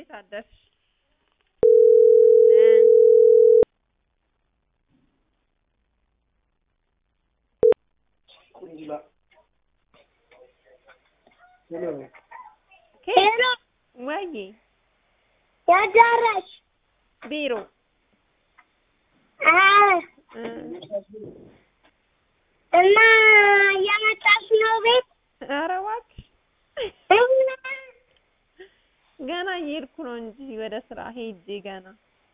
እንዴት አደርሽ? ሄሎ ወይ ያዳራሽ ቢሮ እና የመጣሽ ነው ቤት? ኧረ እባክሽ ገና እየሄድኩ ነው እንጂ ወደ ስራ ሄጄ ገና።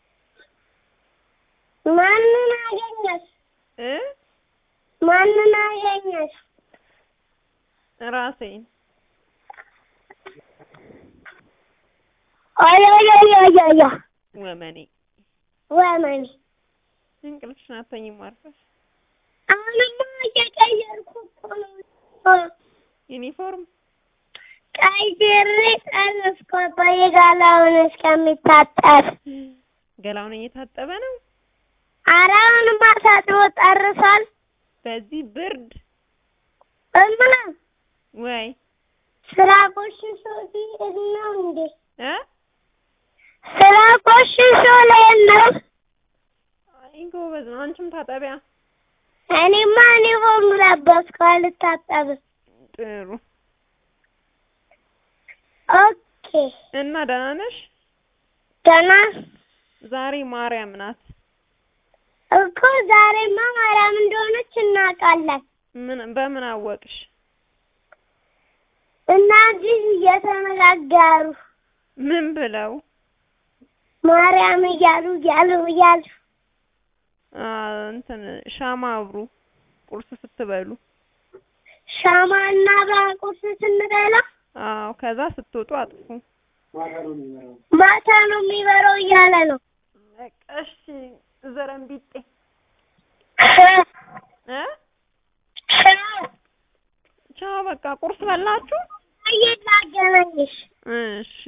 ማንን አገኘሽ? ማንን አገኘሽ? ራሴን። አያያያያያ ወመኔ እንቅልፍሽን አትተኝም አርፈሽ? አሁንማ እየቀየርኩ እኮ ነው። ዩኒፎርም ቀይሬ ጨረስኩ። አባዬ ገላውን እስከሚታጠብ። ገላውን እየታጠበ ነው? ኧረ አሁንማ ታጥቦ ጨርሷል። በዚህ ብርድ እማ ወይ ስራ ቆሽሾ ሊሄድ ነው እንዴ? ስራ ቆሽሾ ሊሄድ ነው? አይ ጎበዝ ነው። አንቺም ታጠቢያ። እኔማ ዩኒፎርም ለበስኩ አልታጠብም። ጥሩ። ኦኬ። እና ደህና ነሽ? ደህና። ዛሬ ማርያም ናት እኮ። ዛሬማ ማርያም እንደሆነች እናውቃለን። በምን አወቅሽ? እናዚህ እየተነጋገሩ። ምን ብለው? ማርያም እያሉ እንትን ሻማ አብሩ ቁርስ ስትበሉ። ሻማ እና ቁርስ ስንበላ? አዎ። ከዛ ስትወጡ አጥፉ። ማታ ነው የሚበረው እያለ ነው። በቃ እሺ። ዘረምቢጤ ቻው። በቃ ቁርስ በላችሁ? እየላገናኝሽ። እሺ።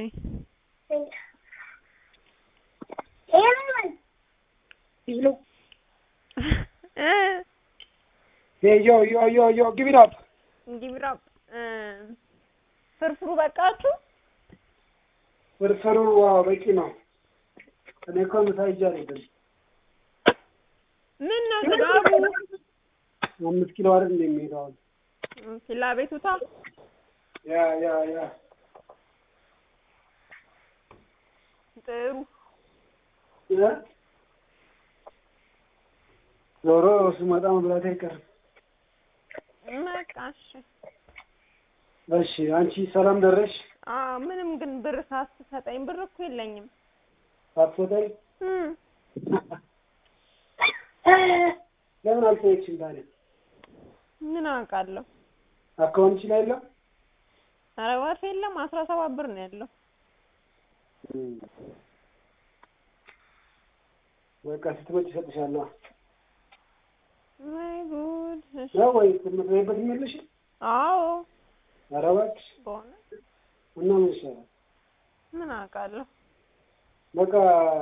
Yo, give it up. ፍርፍሩ በቃችሁ? ፍርፍሩ በቂ ነው። እኔ እኮ ምሳ ይዤ አልሄድም። ምን ነው ጥጋቡ? 5 ኪሎ አይደል የሚሄደው? ፊላ ቤቱታ? ያ ጥሩ። ዞሮ ስመጣ መብላት አይቀርም። በቃ እሺ። አንቺ ሰላም ደረሽ? ምንም ግን ብር ሳትሰጠኝ። ብር እኮ የለኝም። ሳትሰጠኝ? ለምን አልጠየቅሽም ታዲያ? ምን አውቃለሁ። አካውንትሽ ላይ የለም? ኧረ ወፍ የለም። 17 ብር ነው ያለው። በቃ ስትመጪ እሰጥሻለሁ። ወይ ጉድ! ነው ወይ ትመጣይበት የሚልሽ? አዎ። ኧረ እባክሽ። በእውነት እና ምን ይሻላል? ምን አውቃለሁ። በቃ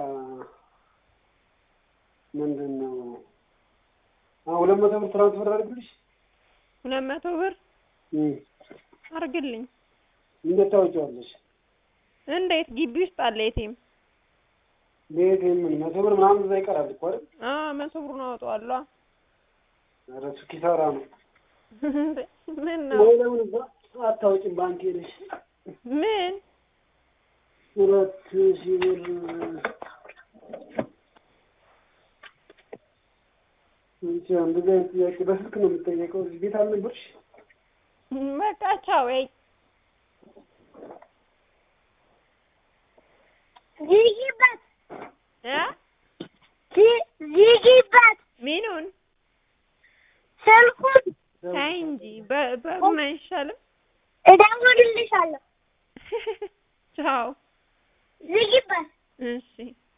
ምንድን ነው 200 ብር ትራንስፈር አድርግልሽ። 200 ብር አድርግልኝ። እንዴት ታወጪዋለሽ? እንዴት? ግቢ ውስጥ አለ ኤቲኤም። በኤቲኤም 100 ብር ምናምን እዛ ይቀራል እኮ አይደል? 100 ብሩን አወጣዋለሁ። ኧረ እሱ ኪሳራ ነው። ምን ነው? ለምን እዛ አታወጪም? ባንክ ሄደሽ ምን 2000 ብር እንጂ እንደዚህ አይነት ጥያቄ በስልክ ነው የምትጠየቀው። እዚህ ቤት አልነበርሽ? በቃ ቻው። ዝጊበት። ዝጊበት። ምኑን? ስልኩን። ተይ እንጂ በምን አይሻልም? እደውልልሻለሁ። ቻው። ዝጊበት። እሺ።